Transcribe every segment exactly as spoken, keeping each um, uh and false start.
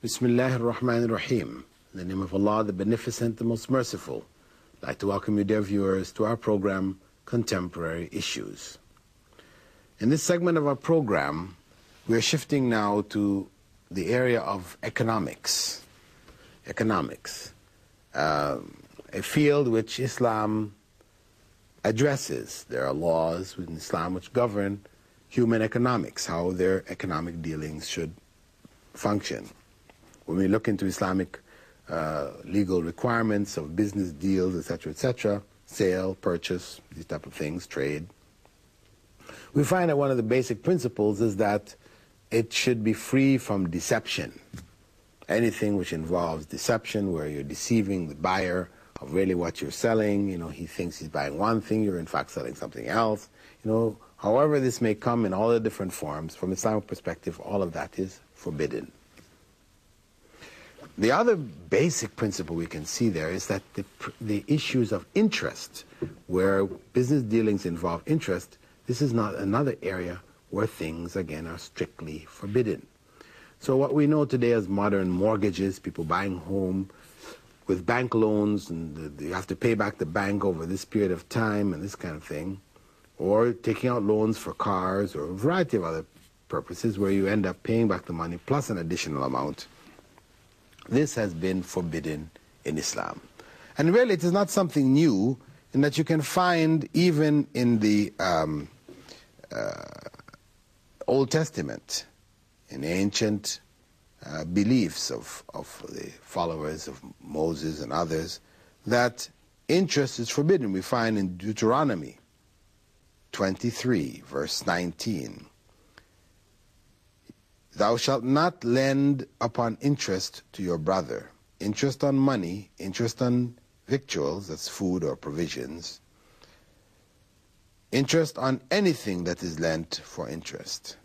Bismillah ar-Rahman ar-Rahim. In the name of Allah, the Beneficent, the Most Merciful. I'd like to welcome you, dear viewers, to our program, Contemporary Issues. In this segment of our program, we are shifting now to the area of economics. Economics. Uh, a field which Islam addresses. There are laws within Islam which govern human economics, how their economic dealings should function. When we look into Islamic uh, legal requirements of business deals, et cetera, et cetera, sale, purchase, these type of things, trade, we find that one of the basic principles is that it should be free from deception. Anything which involves deception, where you're deceiving the buyer of really what you're selling, you know, he thinks he's buying one thing, you're in fact selling something else, you know, however this may come in all the different forms, from Islamic perspective, all of that is forbidden. The other basic principle we can see there is that the, the issues of interest, where business dealings involve interest, this is not another area where things, again, are strictly forbidden. So what we know today as modern mortgages, people buying home with bank loans, and you have to pay back the bank over this period of time and this kind of thing, or taking out loans for cars or a variety of other purposes where you end up paying back the money plus an additional amount. This has been forbidden in Islam. And really it is not something new, in that you can find even in the um, uh, Old Testament, in ancient uh, beliefs of, of the followers of Moses and others, that interest is forbidden. We find in Deuteronomy twenty-three, verse nineteen, "Thou shalt not lend upon interest to your brother." Interest on money, interest on victuals, that's food or provisions. Interest on anything that is lent for interest.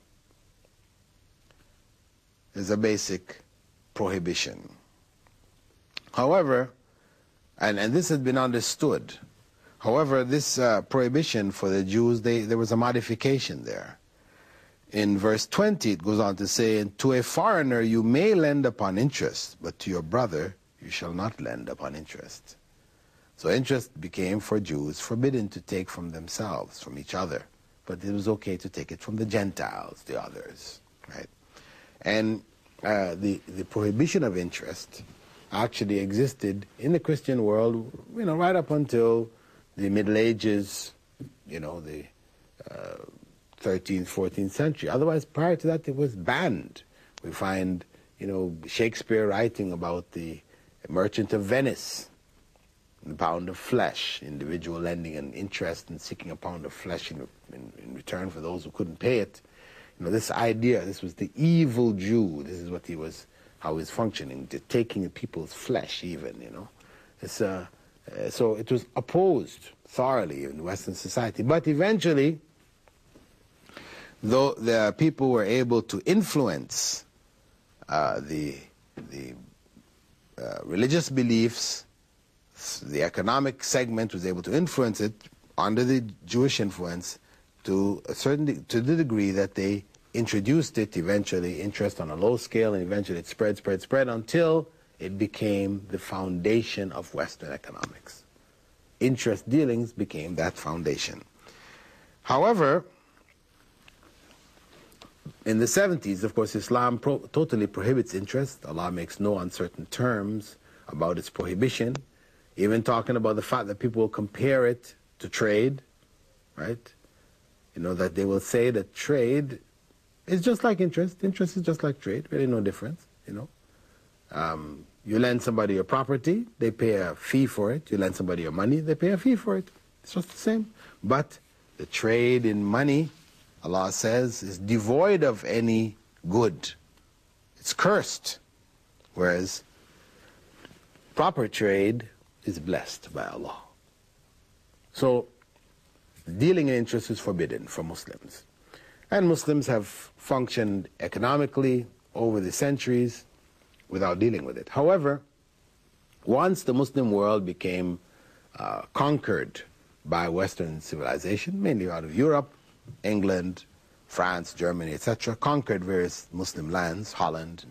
There's a basic prohibition. However, and, and this has been understood, however, this uh, prohibition for the Jews, they, there was a modification there. In verse twenty, it goes on to say, "And to a foreigner you may lend upon interest, but to your brother you shall not lend upon interest." So interest became for Jews forbidden to take from themselves, from each other, but it was okay to take it from the Gentiles, the others, right? And uh, the, the prohibition of interest actually existed in the Christian world, you know, right up until the Middle Ages, you know, the uh, thirteenth, fourteenth century. Otherwise, prior to that, it was banned. We find, you know, Shakespeare writing about the Merchant of Venice, the pound of flesh, individual lending an interest and seeking a pound of flesh in, in, in return for those who couldn't pay it. You know, this idea, this was the evil Jew. This is what he was, how he was functioning, the taking people's flesh even, you know. It's, uh, uh, so it was opposed thoroughly in Western society. But eventually, though the people were able to influence uh, the, the uh, religious beliefs, the economic segment was able to influence it under the Jewish influence to a certain to the degree that they introduced it eventually, interest on a low scale, and eventually it spread, spread, spread until it became the foundation of Western economics. Interest dealings became that foundation. However, in the seventies, of course, Islam pro totally prohibits interest. Allah makes no uncertain terms about its prohibition, even talking about the fact that people will compare it to trade, right? You know, that they will say that trade is just like interest. Interest is just like trade, really no difference, you know. Um, you lend somebody your property, they pay a fee for it. You lend somebody your money, they pay a fee for it. It's just the same. But the trade in money, Allah says, is devoid of any good. It's cursed. Whereas proper trade is blessed by Allah. So dealing in interest is forbidden for Muslims. And Muslims have functioned economically over the centuries without dealing with it. However, once the Muslim world became uh, conquered by Western civilization, mainly out of Europe, England, France, Germany, et cetera, conquered various Muslim lands, Holland,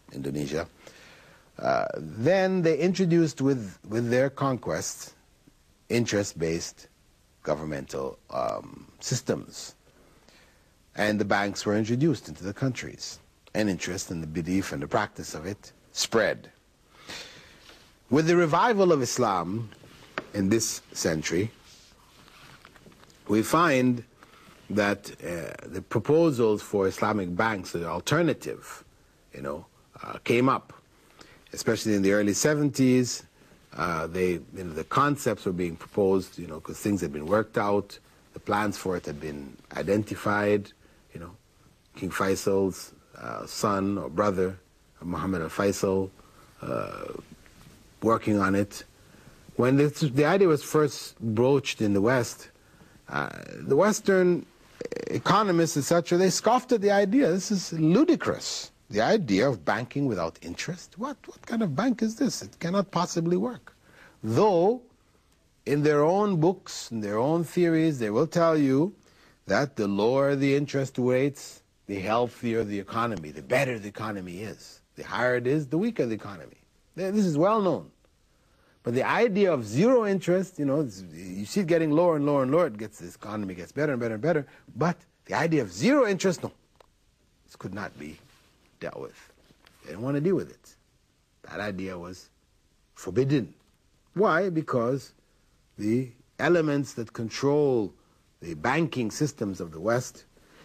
Indonesia. Uh, then they introduced with, with their conquest interest-based governmental um, systems. And the banks were introduced into the countries. And interest and the belief and the practice of it spread. With the revival of Islam in this century, we find that uh, the proposals for Islamic banks, the alternative, you know, uh, came up, especially in the early seventies. Uh, they, you know, the concepts were being proposed, you know, because things had been worked out, the plans for it had been identified. You know, King Faisal's uh, son or brother, Muhammad al-Faisal, uh, working on it. When this, the idea was first broached in the West, uh, the Western economists, et cetera, they scoffed at the idea. This is ludicrous. The idea of banking without interest? What, what kind of bank is this? It cannot possibly work. Though, in their own books, in their own theories, they will tell you that the lower the interest rates, the healthier the economy, the better the economy is. The higher it is, the weaker the economy. This is well known. But the idea of zero interest, you know, you see it getting lower and lower and lower, it gets, the economy gets better and better and better. But the idea of zero interest, no, this could not be dealt with. They didn't want to deal with it. That idea was forbidden. Why? Because the elements that control the banking systems of the West,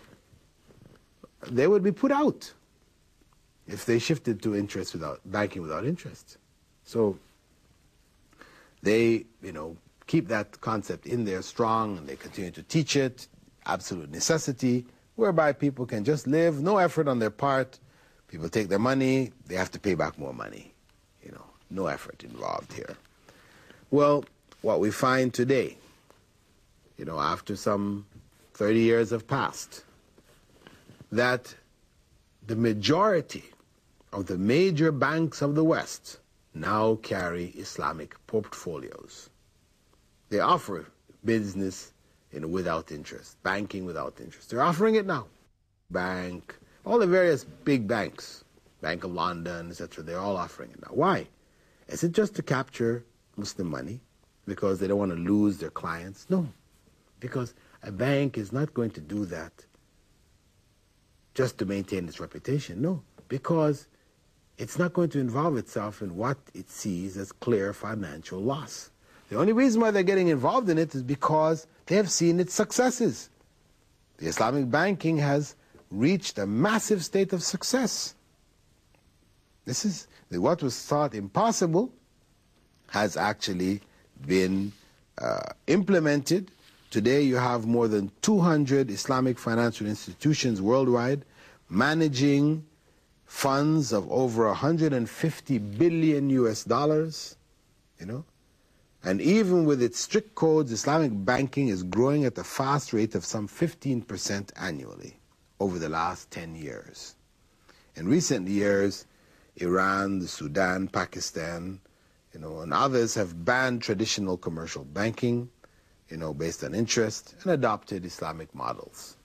they would be put out if they shifted to interest without banking without interest. So they, you know, keep that concept in there strong, and they continue to teach it, absolute necessity, whereby people can just live, no effort on their part. People take their money, they have to pay back more money. You know, no effort involved here. Well, what we find today, you know, after some thirty years have passed, that the majority of the major banks of the West now carry Islamic portfolios. They offer business, you know, without interest, banking without interest. They're offering it now. Bank, all the various big banks, Bank of London, et cetera, they're all offering it now. Why? Is it just to capture Muslim money because they don't want to lose their clients? No, because a bank is not going to do that just to maintain its reputation. No, because it's not going to involve itself in what it sees as clear financial loss. The only reason why they're getting involved in it is because they have seen its successes. The Islamic banking has reached a massive state of success. This is what was thought impossible has actually been uh, implemented. Today you have more than two hundred Islamic financial institutions worldwide managing funds of over one hundred fifty billion U S dollars, you know. And even with its strict codes, Islamic banking is growing at a fast rate of some fifteen percent annually over the last ten years. In recent years, Iran, the Sudan, Pakistan, you know, and others have banned traditional commercial banking, you know, based on interest, and adopted Islamic models.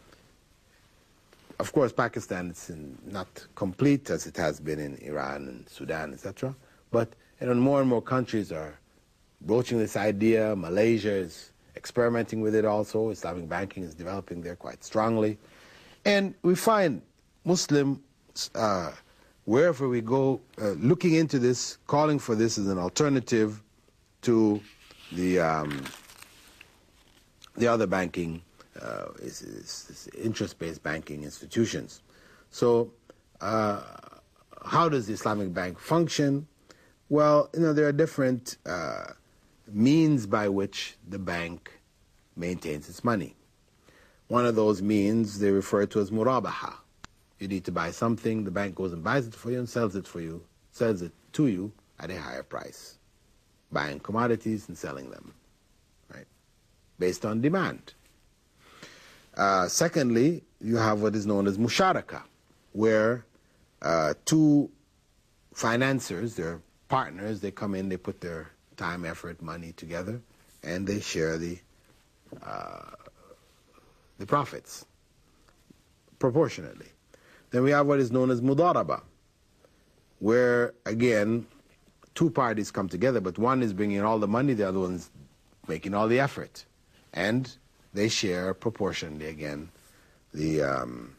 Of course, Pakistan is in not complete as it has been in Iran and Sudan, et cetera. But you know, more and more countries are broaching this idea. Malaysia is experimenting with it also. Islamic banking is developing there quite strongly. And we find Muslims, uh, wherever we go, uh, looking into this, calling for this as an alternative to the, um, the other banking, uh, is, is, is interest-based banking institutions. So uh, how does the Islamic bank function? Well, you know, there are different uh, means by which the bank maintains its money. One of those means they refer to as murabaha. You need to buy something, the bank goes and buys it for you and sells it for you, sells it to you at a higher price, buying commodities and selling them, right, based on demand. Uh, secondly, you have what is known as musharaka, where uh, two financiers, they're partners, they come in, they put their time, effort, money together, and they share the uh, the profits proportionately. Then we have what is known as mudaraba, where, again, two parties come together, but one is bringing all the money, the other one's making all the effort. And they share proportionally, again, the, um,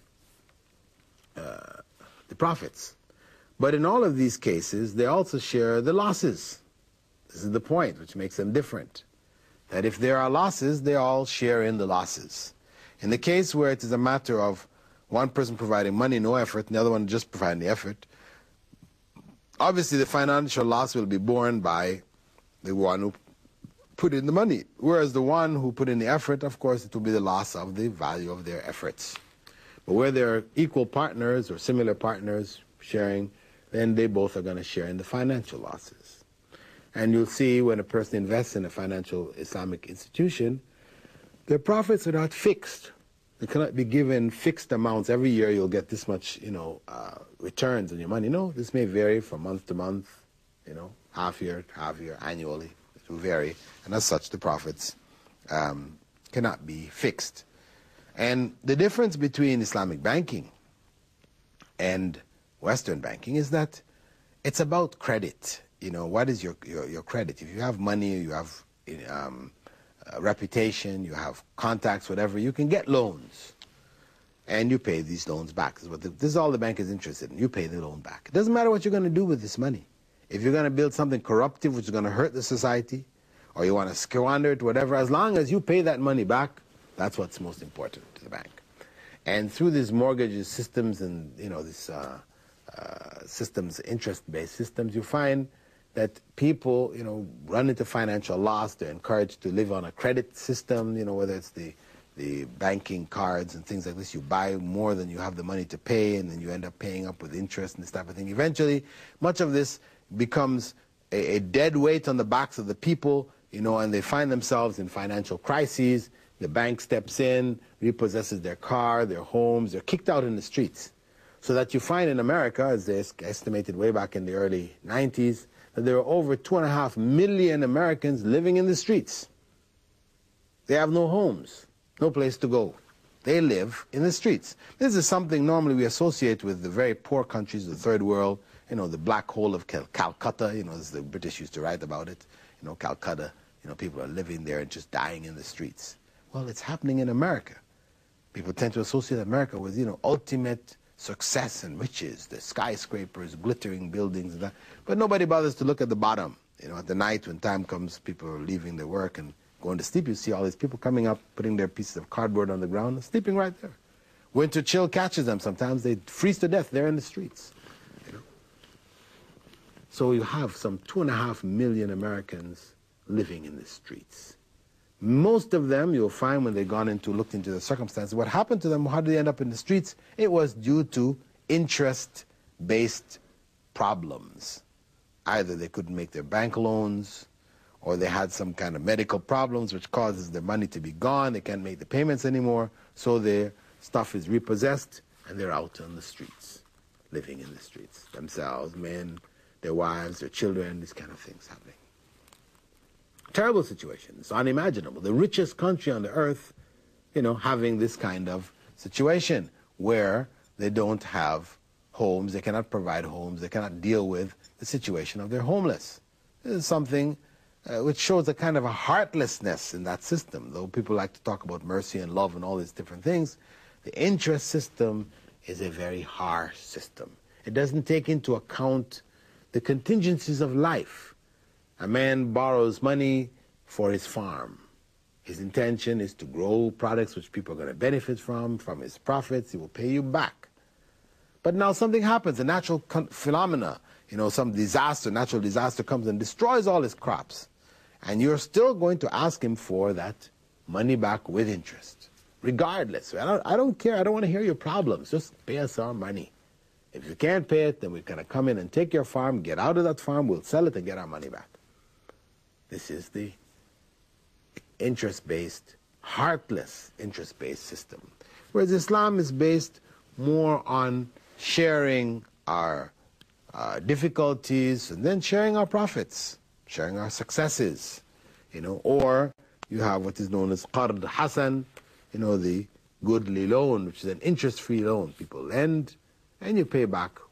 uh, the profits. But in all of these cases, they also share the losses. This is the point, which makes them different. That if there are losses, they all share in the losses. In the case where it is a matter of one person providing money, no effort, and the other one just providing the effort, obviously the financial loss will be borne by the one who put in the money. Whereas the one who put in the effort, of course, it will be the loss of the value of their efforts. But where they're equal partners or similar partners sharing, then they both are going to share in the financial losses. And you'll see when a person invests in a financial Islamic institution, their profits are not fixed. They cannot be given fixed amounts. Every year you'll get this much, you know, uh, returns on your money. No, this may vary from month to month, you know, half year, half year, annually. It will vary. And as such, the profits um, cannot be fixed. And the difference between Islamic banking and Western banking is that it's about credit. You know, what is your, your, your credit? If you have money, you have um, a reputation, you have contacts, whatever, you can get loans. And you pay these loans back. This is, what the, this is all the bank is interested in. You pay the loan back. It doesn't matter what you're going to do with this money. If you're going to build something corruptive which is going to hurt the society, or you want to squander it, whatever, as long as you pay that money back, that's what's most important to the bank. And through these mortgages systems and, you know, this uh, uh, systems, interest-based systems, you find that people, you know, run into financial loss. They're encouraged to live on a credit system, you know, whether it's the, the banking cards and things like this. You buy more than you have the money to pay, and then you end up paying up with interest and this type of thing. Eventually, much of this becomes a, a dead weight on the backs of the people, you know, and they find themselves in financial crises. The bank steps in, repossesses their car, their homes. They're kicked out in the streets. So that you find in America, as they estimated way back in the early nineties, that there are over two and a half million Americans living in the streets. They have no homes, no place to go. They live in the streets. This is something normally we associate with the very poor countries of the third world, you know, the black hole of Cal Calcutta, you know, as the British used to write about it, you know, Calcutta, you know, people are living there and just dying in the streets. Well, it's happening in America. People tend to associate America with, you know, ultimate success and riches, the skyscrapers, glittering buildings, and that. But nobody bothers to look at the bottom. You know, at the night when time comes, people are leaving their work and going to sleep. You see all these people coming up, putting their pieces of cardboard on the ground, and sleeping right there. Winter chill catches them. Sometimes they freeze to death there in the streets. You know? So you have some two and a half million Americans living in the streets. Most of them, you'll find when they've gone into, looked into the circumstances, what happened to them, how did they end up in the streets? It was due to interest-based problems. Either they couldn't make their bank loans, or they had some kind of medical problems which causes their money to be gone, they can't make the payments anymore, so their stuff is repossessed, and they're out on the streets, living in the streets, themselves, men, their wives, their children, these kind of things happening. Terrible situation. It's unimaginable. The richest country on the earth, you know, having this kind of situation where they don't have homes, they cannot provide homes, they cannot deal with the situation of their homeless. This is something uh, which shows a kind of a heartlessness in that system. Though people like to talk about mercy and love and all these different things, the interest system is a very harsh system. It doesn't take into account the contingencies of life. A man borrows money for his farm. His intention is to grow products which people are going to benefit from, from his profits. He will pay you back. But now something happens, a natural phenomena, you know, some disaster, natural disaster comes and destroys all his crops. And you're still going to ask him for that money back with interest, regardless. I don't, I don't care. I don't want to hear your problems. Just pay us our money. If you can't pay it, then we're going to come in and take your farm, get out of that farm, we'll sell it and get our money back. This is the interest-based, heartless interest-based system. Whereas Islam is based more on sharing our uh, difficulties and then sharing our profits, sharing our successes, you know, or you have what is known as Qard Hasan, you know, the goodly loan, which is an interest-free loan. People lend and you pay back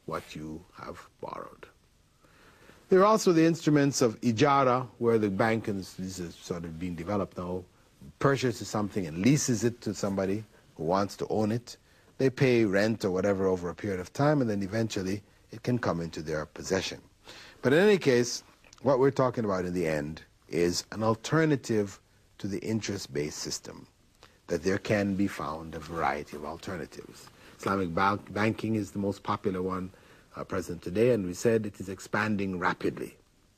what you have borrowed. There are also the instruments of ijara, where the bank, and this is sort of being developed now, purchases something and leases it to somebody who wants to own it. They pay rent or whatever over a period of time, and then eventually it can come into their possession. But in any case, what we're talking about in the end is an alternative to the interest-based system, that there can be found a variety of alternatives. Islamic bank banking is the most popular one uh, present today, and we said it is expanding rapidly.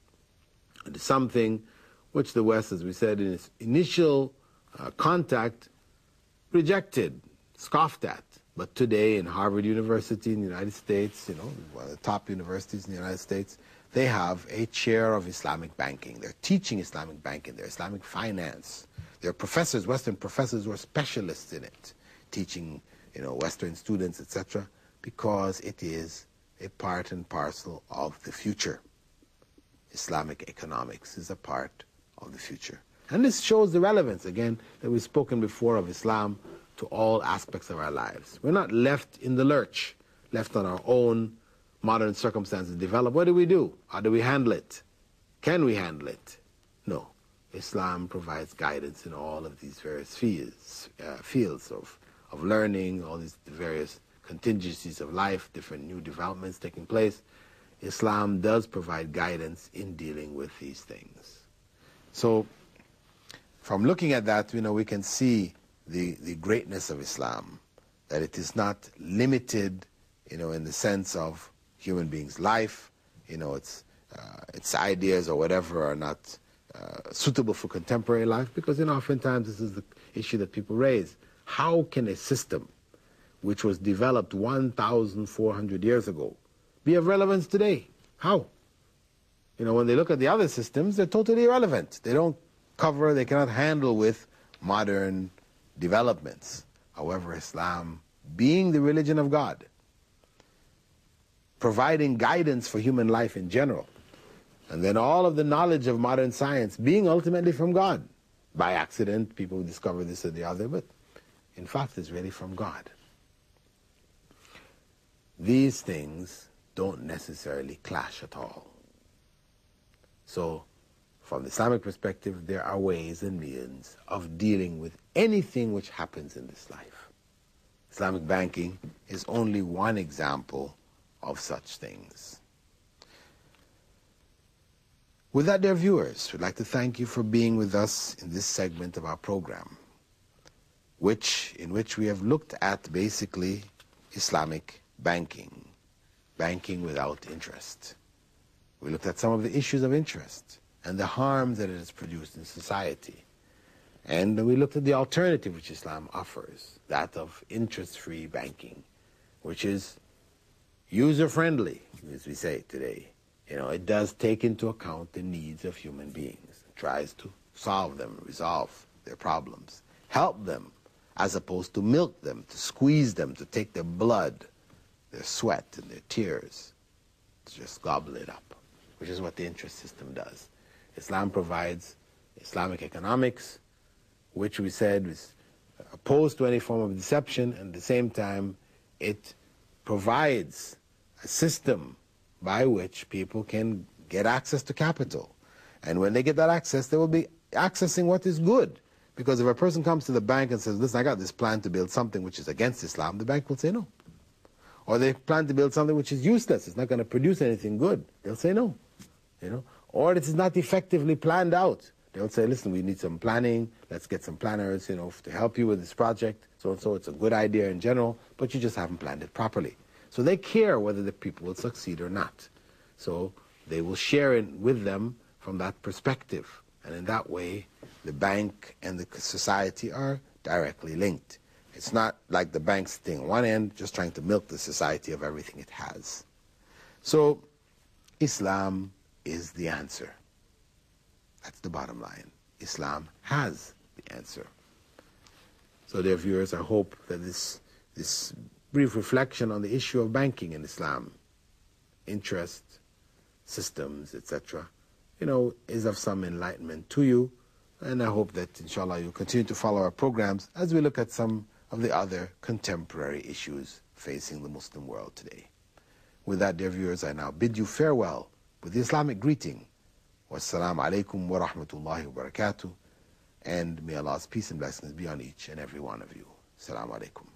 It is something which the West, as we said in its initial uh, contact, rejected, scoffed at. But today in Harvard University in the United States, you know, one of the top universities in the United States, they have a chair of Islamic banking. They're teaching Islamic banking, they're Islamic finance. There are professors, Western professors who are specialists in it, teaching, you know, Western students, et cetera, because it is a part and parcel of the future. Islamic economics is a part of the future. And this shows the relevance, again, that we've spoken before of Islam to all aspects of our lives. We're not left in the lurch, left on our own. Modern circumstances develop. What do we do? How do we handle it? Can we handle it? No. Islam provides guidance in all of these various fields, uh, fields of, of learning, all these various contingencies of life, different new developments taking place. Islam does provide guidance in dealing with these things. So from looking at that, you know, we can see the, the greatness of Islam, that it is not limited, you know, in the sense of human beings' life, you know, its, uh, its ideas or whatever are not uh, suitable for contemporary life, because, you know, oftentimes this is the issue that people raise. How can a system which was developed one thousand four hundred years ago be of relevance today? How? You know, when they look at the other systems, they're totally irrelevant. They don't cover, they cannot handle with modern developments. However, Islam, being the religion of God, providing guidance for human life in general, and then all of the knowledge of modern science being ultimately from God. By accident, people discover this or the other, but in fact it's really from God. These things don't necessarily clash at all. So, from the Islamic perspective, there are ways and means of dealing with anything which happens in this life. Islamic banking is only one example of such things. With that, dear viewers, we'd like to thank you for being with us in this segment of our program, which, in which we have looked at basically Islamic banking, banking without interest. We looked at some of the issues of interest and the harm that it has produced in society. And we looked at the alternative which Islam offers, that of interest-free banking, which is user-friendly, as we say today. You know, it does take into account the needs of human beings. It tries to solve them, resolve their problems, help them, as opposed to milk them, to squeeze them, to take their blood, their sweat, and their tears, to just gobble it up, which is what the interest system does. Islam provides Islamic economics, which we said is opposed to any form of deception, and at the same time it provides a system by which people can get access to capital. And when they get that access, they will be accessing what is good. Because if a person comes to the bank and says, listen, I got this plan to build something which is against Islam, the bank will say no. Or they plan to build something which is useless, it's not going to produce anything good, they'll say no. You know? Or it is not effectively planned out. They'll say, listen, we need some planning, let's get some planners, you know, to help you with this project, so and so, it's a good idea in general, but you just haven't planned it properly. So they care whether the people will succeed or not. So they will share it with them from that perspective. And in that way, the bank and the society are directly linked. It's not like the bank sitting on one end, just trying to milk the society of everything it has. So Islam is the answer. That's the bottom line. Islam has the answer. So dear viewers, I hope that this, this brief reflection on the issue of banking in Islam, interest, systems, et cetera, you know, is of some enlightenment to you. And I hope that, inshallah, you'll continue to follow our programs as we look at some of the other contemporary issues facing the Muslim world today. With that, dear viewers, I now bid you farewell with the Islamic greeting. Wassalamu alaikum wa rahmatullahi wa barakatuh. And may Allah's peace and blessings be on each and every one of you. Assalamu alaikum.